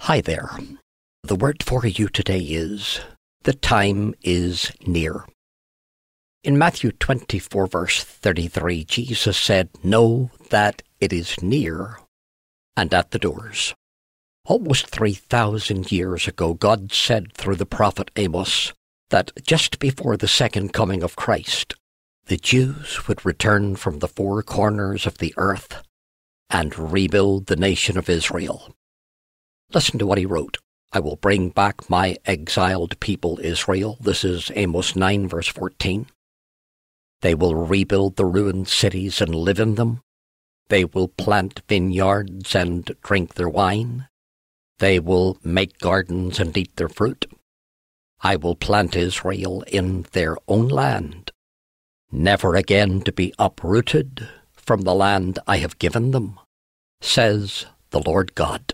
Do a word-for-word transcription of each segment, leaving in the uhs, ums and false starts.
Hi there. The word for you today is, the time is near. In Matthew twenty-four, verse thirty-three, Jesus said, "Know that it is near and at the doors." Almost three thousand years ago, God said through the prophet Amos that just before the second coming of Christ, the Jews would return from the four corners of the earth and rebuild the nation of Israel. Listen to what he wrote. "I will bring back my exiled people Israel." This is Amos nine, verse fourteen. "They will rebuild the ruined cities and live in them. They will plant vineyards and drink their wine. They will make gardens and eat their fruit. I will plant Israel in their own land, never again to be uprooted from the land I have given them, says the Lord God."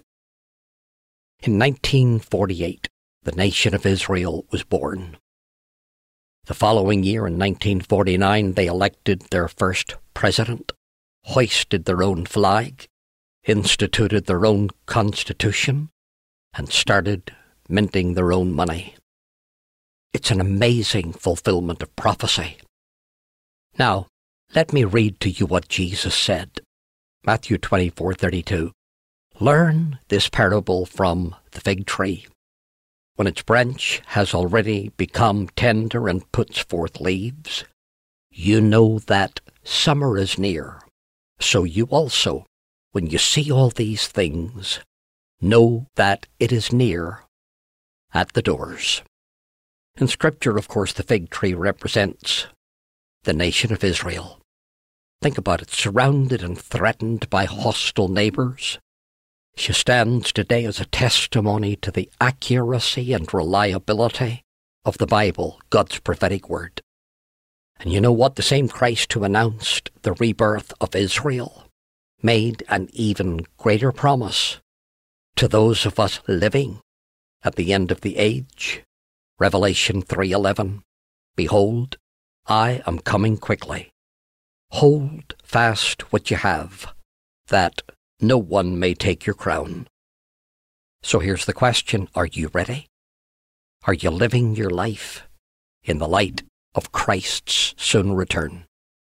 In nineteen forty-eight, the nation of Israel was born. The following year, in nineteen forty-nine, they elected their first president, hoisted their own flag, instituted their own constitution, and started minting their own money. It's an amazing fulfillment of prophecy. Now, let me read to you what Jesus said. Matthew twenty-four thirty-two. "Learn this parable from the fig tree. When its branch has already become tender and puts forth leaves, you know that summer is near. So you also, when you see all these things, know that it is near at the doors." In Scripture, of course, the fig tree represents the nation of Israel. Think about it, surrounded and threatened by hostile neighbors. She stands today as a testimony to the accuracy and reliability of the Bible, God's prophetic word. And you know what? The same Christ who announced the rebirth of Israel made an even greater promise to those of us living at the end of the age. Revelation three eleven, "Behold, I am coming quickly. Hold fast what you have, that no one may take your crown." So here's the question. Are you ready? Are you living your life in the light of Christ's soon return?